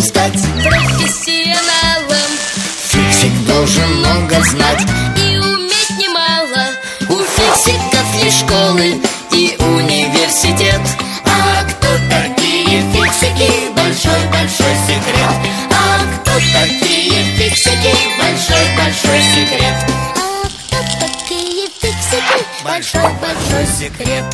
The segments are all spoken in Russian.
стать профессионалом. Фиксик должен много знать и уметь немало. У фиксиков есть школы и университет. А кто такие фиксики? Большой-большой секрет. А кто такие фиксики? Большой-большой секрет. А кто такие фиксики? Большой-большой секрет.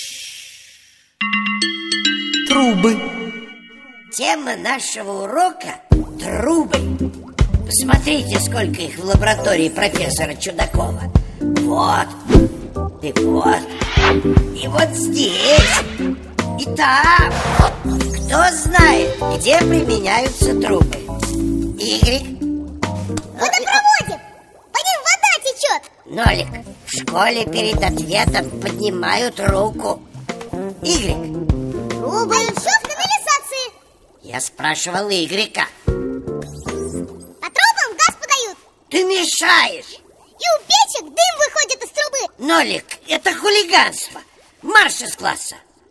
Трубы. Тема нашего урока – трубы. Посмотрите, сколько их в лаборатории профессора Чудакова. Вот, и вот, и вот здесь, и там. Кто знает, где применяются трубы? Игорь? В водопроводе! По ним вода течет. Нолик, в школе перед ответом поднимают руку. Игорь? Трубы. А еще в канализации. Я спрашивал Игоря. По трубам газ подают. Ты мешаешь. И у печек дым выходит из трубы. Нолик, это хулиганство. Марш из класса.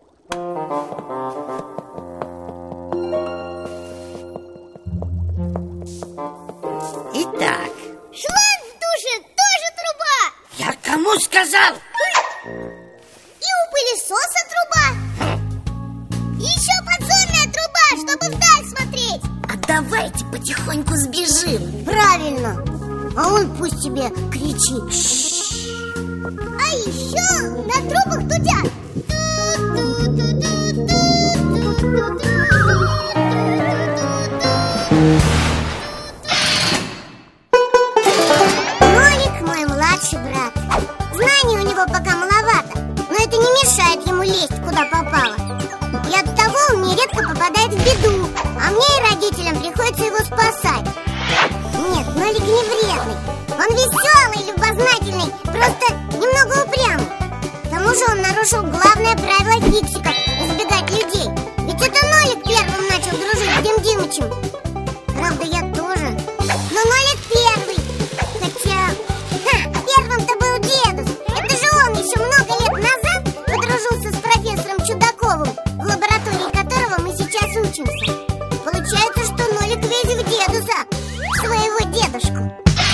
Итак, Шланг в душе тоже труба. я кому сказал? И у пылесоса труба. И еще подзорная труба, чтобы вдаль смотреть. А давайте потихоньку сбежим. Правильно. А он пусть тебе кричит. А еще на трубах дудят. Нолик мой младший брат. Знаний у него пока маловато, но это не мешает ему лезть куда попало. И оттого он нередко попадает в беду, а мне и родителям приходится его спасать. Нет, Нолик не вредный. Он веселый, любознательный, просто немного упрямый. К тому же он нарушил главное правило фиксиков – избегать людей. Ведь это Нолик первым начал дружить с Дим Димычем. Правда, я тоже. Но Нолик первый. Хотя, первым-то был дедус. Это же он еще много лет назад подружился с профессором Чудаковым, в лаборатории которого мы сейчас учимся. Получается, что Нолик весь в дедуса, в своего дедушку.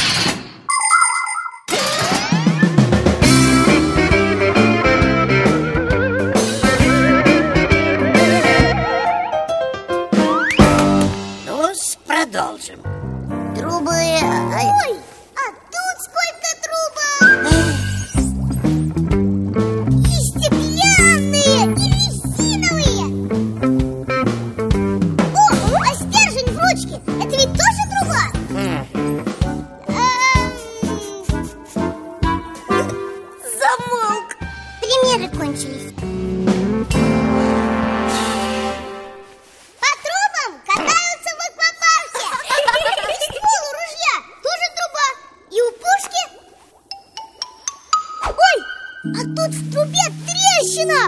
Ну, продолжим. Трубы... Ой, а тут сколько трубок! И стеклянные, и резиновые. О, а стержень в ручке, это ведь тоже труба? Замолк. Примеры кончились. По трубам катаются в аквапарке. И ствол у ружья тоже труба. И у пушки. Ой, а тут в трубе трещина.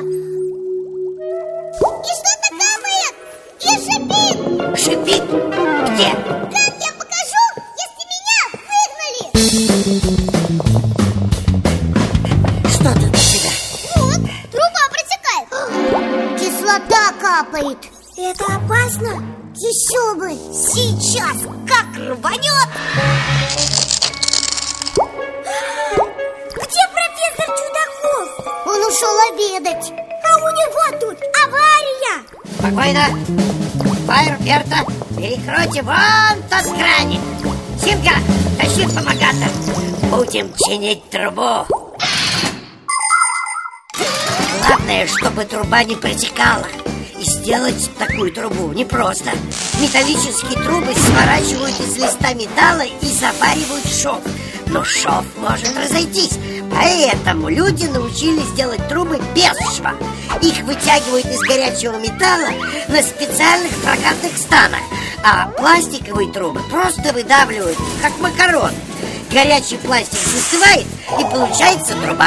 И что-то капает. И шипит. Шипит? Где? Как я покажу, если меня выгнали? Что тут у тебя? Вот, труба протекает. Кислота капает. Это опасно? Еще бы. Сейчас как рванет. Где профессор Чудаков? Он ушел обедать. А у него тут авария. Спокойно. Фаерберта, перекройте вон тот краник. Симка, тащи помогатор. Будем чинить трубу. Главное, чтобы труба не протекала. И сделать такую трубу непросто. Металлические трубы сворачивают из листа металла и заваривают шов. Но шов может разойтись. Поэтому люди научились делать трубы без шва. Их вытягивают из горячего металла на специальных прокатных станах. А пластиковые трубы просто выдавливают, как макарон. Горячий пластик застывает, и получается труба.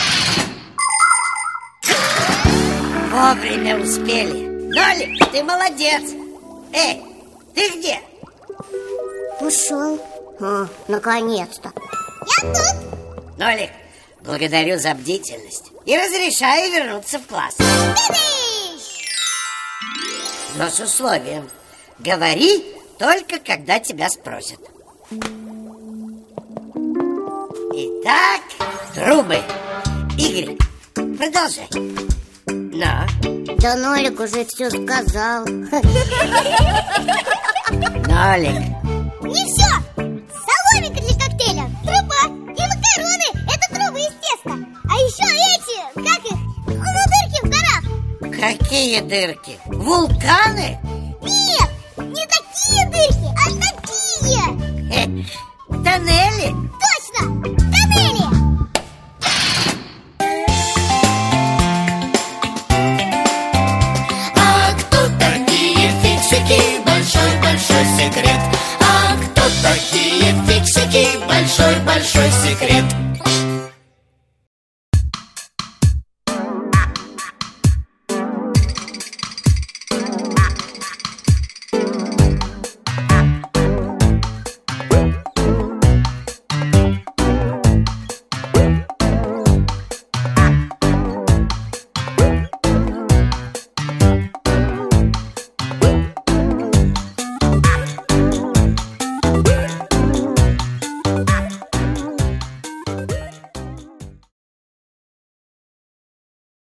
Вовремя успели. Нолик, ты молодец. Эй, ты где? Ушел. Наконец-то. Я тут. Нолик, благодарю за бдительность и разрешаю вернуться в класс. Тыдыщ! Но с условием. Говори только, когда тебя спросят. Итак, трубы. Игорь, продолжай. Но. Да Нолик уже все сказал. Нолик. Не все! Соломинка для коктейля, труба и макароны. Это трубы из теста. А еще эти, как их? Ну, дырки в горах. Какие дырки? Вулканы? Нет, не такие дырки, а такие. Тоннели? Точно, тоннели. А кто такие фиксики? Большой-большой секрет. А кто такие фиксики? Большой-большой секрет.